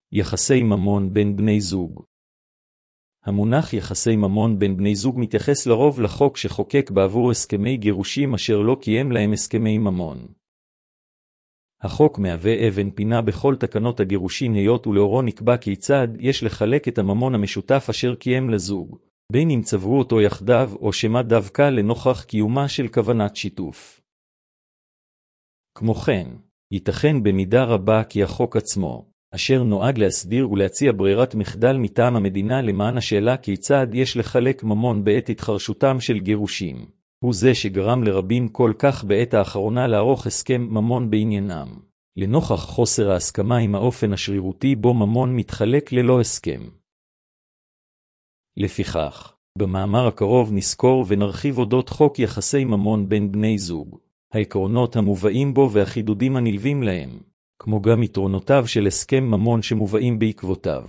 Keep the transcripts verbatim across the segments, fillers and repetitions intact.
יחסי ממון בין בני זוג. המונח יחסי ממון בין בני זוג מתייחס לרוב לחוק שחוקק בעבור הסכמי גירושים אשר לא קיים להם הסכמי ממון. החוק מהווה אבן פינה בכל תקנות הגירושים היות ולאורו נקבע כיצד יש לחלק את הממון המשותף אשר קיים לזוג, בין אם צברו אותו יחדיו או שמא דווקא לנוכח קיומה של כוונת שיתוף. כמו כן, ייתכן במידה רבה כי החוק עצמו, אשר נועד להסדיר ולהציע ברירת מחדל מטעם המדינה למען השאלה כיצד יש לחלק ממון בעת התחרשותם של גירושים, הוא זה שגרם לרבים כל כך בעת האחרונה לערוך הסכם ממון בעניינם, לנוכח חוסר ההסכמה עם האופן השרירותי בו ממון מתחלק ללא הסכם. לפיכך, במאמר הקרוב נזכור ונרחיב אודות חוק יחסי ממון בין בני זוג, העקרונות המובאים בו והחידודים הנלווים להם, כמו גם יתרונותיו של הסכם ממון שמובאים בעקבותיו.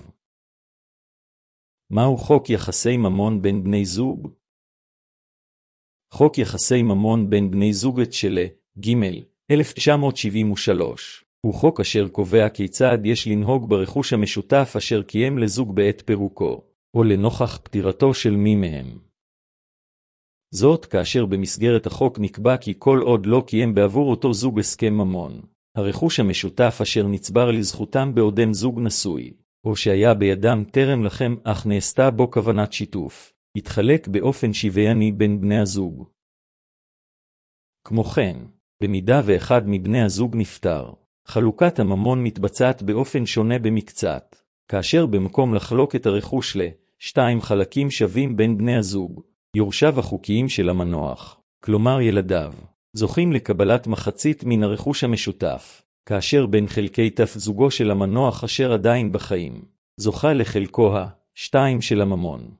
מהו חוק יחסי ממון בין בני זוג? חוק יחסי ממון בין בני זוג של ג' אלף תשע מאות שבעים ושלוש הוא חוק אשר קובע כיצד יש לנהוג ברכוש המשותף אשר קיים לזוג בעת פירוקו, או לנוכח פטירתו של מי מהם. זאת כאשר במסגרת החוק נקבע כי כל עוד לא קיים בעבור אותו זוג הסכם ממון, הרכוש המשותף אשר נצבר לזכותם בעודם זוג נשוי, או שהיה בידם טרם לכם אך נעשתה בו כוונת שיתוף, יתחלק באופן שוויוני בין בני הזוג. כמו כן, במידה ואחד מבני הזוג נפטר, חלוקת הממון מתבצעת באופן שונה במקצת, כאשר במקום לחלוק את הרכוש לשתיים חלקים שווים בין בני הזוג, יורשיו החוקיים של המנוח, כלומר ילדיו, זוכים לקבלת מחצית מן הרכוש המשותף, כאשר בין חלקי תף זוגו של המנוח אשר עדיין בחיים, זוכה לחלקו ה-שתיים של הממון.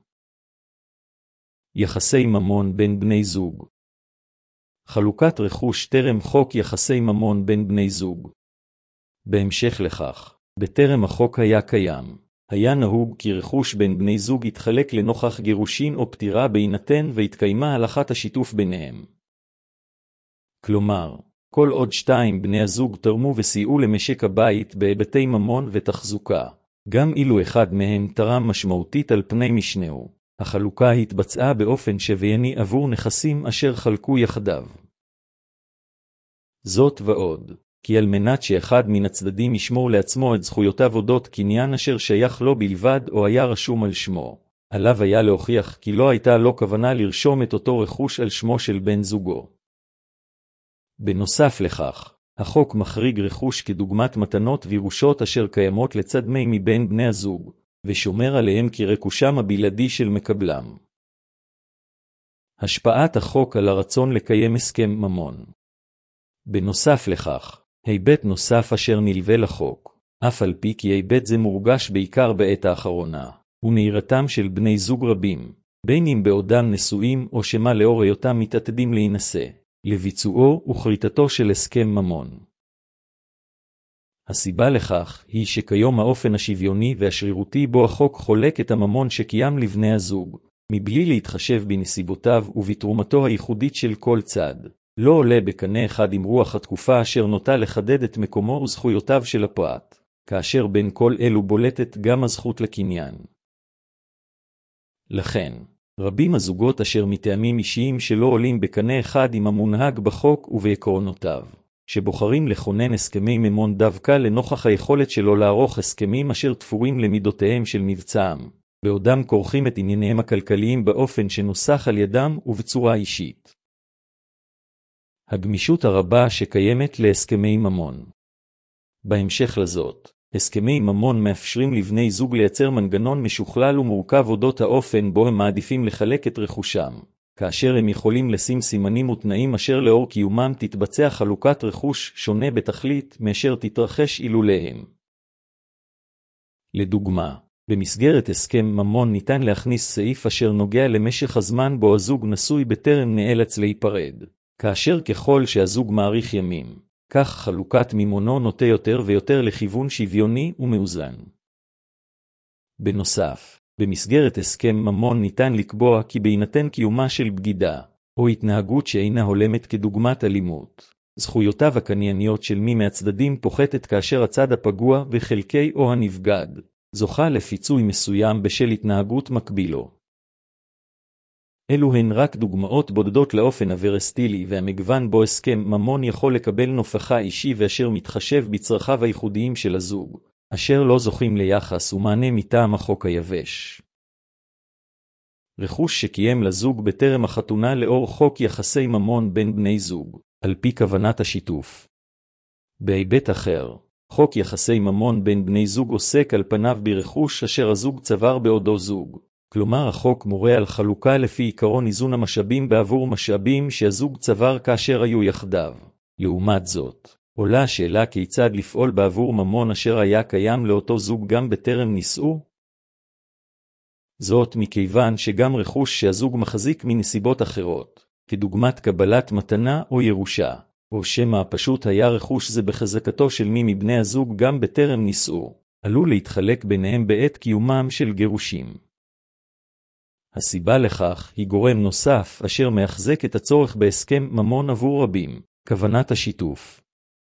יחסי ממון בין בני זוג. חלוקת רכוש טרם חוק יחסי ממון בין בני זוג. בהמשך לכך, בטרם החוק היה קיים, היה נהוג כי רכוש בין בני זוג יתחלק לנוכח גירושין או פטירה בהינתן והתקיימה הלכת השיתוף ביניהם. כלומר, כל עוד שתיים בני הזוג תרמו וסייעו למשק הבית בהיבטי ממון ותחזוקה, גם אילו אחד מהם תרם משמעותית על פני משנהו, החלוקה התבצעה באופן שוויוני עבור נכסים אשר חלקו יחדיו. זאת ועוד, כי על מנת שאחד מן הצדדים ישמור לעצמו את זכויותיו אודות קניין אשר שייך לו בלבד או היה רשום על שמו, עליו היה להוכיח כי לא הייתה לו כוונה לרשום את אותו רכוש על שמו של בן זוגו. בנוסף לכך, החוק מחריג רכוש כדוגמת מתנות וירושות אשר קיימות לצד מי מבין בני הזוג, ושומר עליהם כרכושם הבלעדי של מקבלם. השפעת החוק על הרצון לקיים הסכם ממון. בנוסף לכך, היבט נוסף אשר נלווה לחוק, אף על פי כי היבט זה מורגש בעיקר בעת האחרונה, הוא נהירתם של בני זוג רבים, בין אם בעודם נשואים או שמא לאור היותם מתעתדים להינשא, לביצועו וכריתתו של הסכם ממון. הסיבה לכך היא שכיום האופן השוויוני והשרירותי בו החוק חולק את הממון שקיים לבני הזוג, מבלי להתחשב בנסיבותיו ובתרומתו הייחודית של כל צד, לא עולה בקנה אחד עם רוח התקופה אשר נוטה לחדד את מקומו וזכויותיו של הפרט, כאשר בין כל אלו בולטת גם הזכות לקניין. לכן, רבים הזוגות אשר מטעמים אישיים שלא עולים בקנה אחד עם המונהג בחוק ובעקרונותיו, שבוחרים לכונן הסכמי ממון דווקא לנוכח היכולת שלו לערוך הסכמים אשר תפורים למידותיהם של מבצעם, בעודם כורכים את ענייניהם הכלכליים באופן שנוסח על ידם ובצורה אישית. הגמישות הרבה שקיימת להסכמי ממון. בהמשך לזאת, הסכמי ממון מאפשרים לבני זוג לייצר מנגנון משוכלל ומורכב אודות האופן בו הם מעדיפים לחלק את רכושם, כאשר הם יכולים לשים סימנים ותנאים אשר לאור קיומם תתבצע חלוקת רכוש שונה בתכלית מאשר תתרחש אילוליהם. לדוגמה, במסגרת הסכם ממון ניתן להכניס סעיף אשר נוגע למשך הזמן בו הזוג נשוי בטרם נאלץ להיפרד, כאשר ככל שהזוג מאריך ימים, כך חלוקת ממונו נוטה יותר ויותר לכיוון שוויוני ומאוזן. בנוסף, במסגרת הסכם ממון ניתן לקבוע כי בהינתן קיומה של בגידה, או התנהגות שאינה הולמת כדוגמת אלימות, זכויותיו הקנייניות של מי מהצדדים פוחתת כאשר הצד הפגוע וחלקי או הנבגד זוכה לפיצוי מסוים בשל התנהגות מקבילו. אלו הן רק דוגמאות בודדות לאופן הוורסטילי והמגוון בו הסכם ממון יכול לקבל נופחה אישי ואשר מתחשב בצרכיו הייחודיים של הזוג, אשר לא זוכים ליחס ומענה מטעם החוק היבש. רכוש שקיים לזוג בטרם החתונה לאור חוק יחסי ממון בין בני זוג, על פי כוונת השיתוף. בהיבט אחר, חוק יחסי ממון בין בני זוג עוסק על פניו ברכוש אשר הזוג צבר בעודו זוג. כלומר, החוק מורה על חלוקה לפי עיקרון איזון המשאבים בעבור משאבים שהזוג צבר כאשר היו יחדיו. לעומת זאת, עולה השאלה כיצד לפעול בעבור ממון אשר היה קיים לאותו זוג גם בטרם נישאו? זאת מכיוון שגם רכוש שהזוג מחזיק מנסיבות אחרות, כדוגמת קבלת מתנה או ירושה, או שמא פשוט היה רכוש זה בחזקתו של מי מבני הזוג גם בטרם נישאו, עלול להתחלק ביניהם בעת קיומם של גירושים. הסיבה לכך היא גורם נוסף אשר מאחזק את הצורך בהסכם ממון עבור רבים, כוונת השיתוף.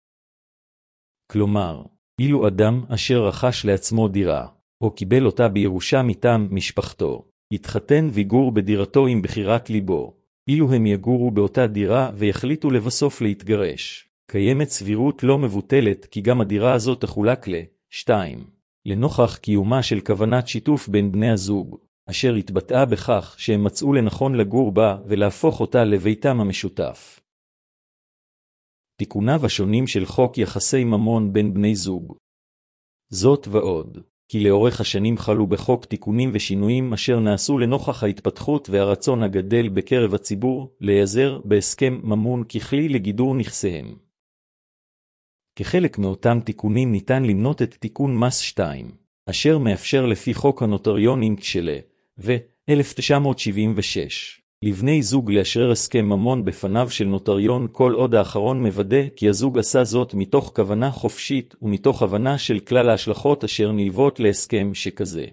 כלומר, אילו אדם אשר רכש לעצמו דירה, או קיבל אותה בירושה מטעם משפחתו, יתחתן ויגור בדירתו עם בחירת ליבו, אילו הם יגורו באותה דירה ויחליטו לבסוף להתגרש, קיימת סבירות לא מבוטלת כי גם הדירה הזאת תחולק ל-שתיים, לנוכח קיומה של כוונת שיתוף בין בני הזוג, אשר התבטאה בכך שהם מצאו לנכון לגור בה ולהפוך אותה לביתם המשותף. תיקוניו השונים של חוק יחסי ממון בין בני זוג. זאת ועוד, כי לאורך השנים חלו בחוק תיקונים ושינויים אשר נעשו לנוכח ההתפתחות והרצון הגדל בקרב הציבור להיעזר בהסכם ממון ככלי לגידור נכסיהם. כחלק מאותם תיקונים ניתן למנות את תיקון מס שתיים, אשר מאפשר לפי חוק הנוטריונים כשלה, ו-אלף תשע מאות שבעים ושש, לבני זוג לאשרר הסכם ממון בפניו של נוטריון כל עוד האחרון מוודא כי הזוג עשה זאת מתוך כוונה חופשית ומתוך הבנה של כלל ההשלכות אשר נלוות להסכם שכזה.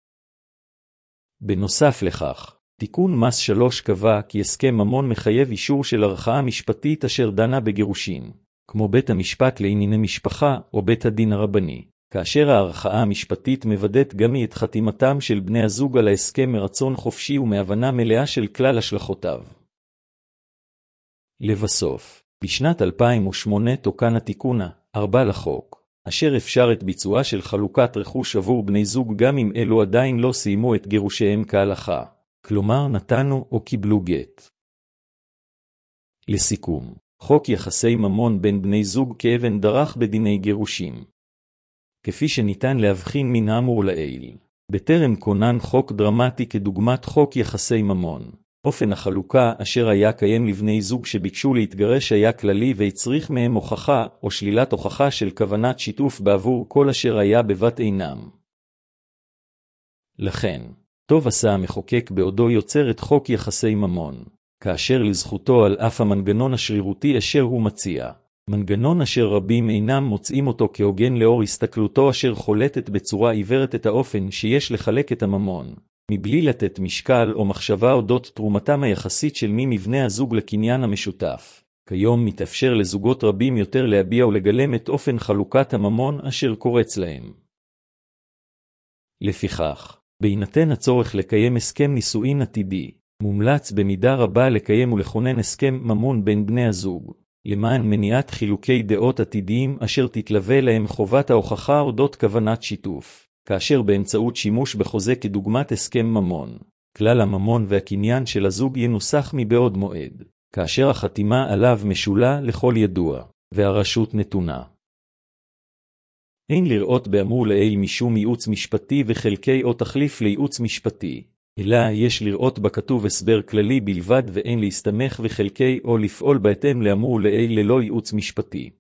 בנוסף לכך, תיקון מס שלוש קבע כי הסכם ממון מחייב אישור של ערכאה משפטית אשר דנה בגירושין, כמו בית המשפט לענייני משפחה או בית הדין הרבני, כאשר הערכאה המשפטית מוודאת גם את חתימתם של בני הזוג על ההסכם מרצון חופשי ומהבנה מלאה של כלל השלכותיו. לבסוף, בשנת אלפיים ושמונה תוקן התיקון ארבע לחוק, אשר אפשר את ביצועה של חלוקת רכוש עבור בני זוג גם אם אלו עדיין לא סיימו את גירושיהם כהלכה, כלומר נתנו או קיבלו גט. לסיכום, חוק יחסי ממון בין בני זוג כאבן דרך בדיני גירושים. כפי שניתן להבחין מן האמור לעיל, בטרם כונן חוק דרמטי כדוגמת חוק יחסי ממון, אופן החלוקה אשר היה קיים לבני זוג שביקשו להתגרש היה כללי והצריך מהם הוכחה או שלילת הוכחה של כוונת שיתוף בעבור כל אשר היה בבת עינם. לכן, טוב עשה המחוקק בעודו יוצר את חוק יחסי ממון, כאשר לזכותו על אף המנגנון השרירותי אשר הוא מציע, מנגנון אשר רבים אינם מוצאים אותו כהוגן לאור הסתכלותו אשר חולטת בצורה עיוורת את האופן שיש לחלק את הממון, מבלי לתת משקל או מחשבה אודות תרומתם היחסית של מי מבני הזוג לקניין המשותף. כיום מתאפשר לזוגות רבים יותר להביע ולגלם את אופן חלוקת הממון אשר קורץ להם. לפיכך, בהינתן הצורך לקיים הסכם נישואין עתידי, מומלץ במידה רבה לקיים ולכונן הסכם ממון בין בני הזוג, למען מניעת חילוקי דעות עתידיים אשר תתלווה להם חובת ההוכחה אודות כוונת שיתוף, כאשר באמצעות שימוש בחוזה כדוגמת הסכם ממון, כלל הממון והקניין של הזוג ינוסח מבעוד מועד, כאשר החתימה עליו משולה לכל ידוע, והרשות נתונה. אין לראות באמור לעיל משום ייעוץ משפטי וחלקי או תחליף לייעוץ משפטי, אלא יש לראות בכתוב הסבר כללי בלבד ואין להסתמך וחלקי או לפעול בהתאם לאמור לעיל ללא ייעוץ משפטי.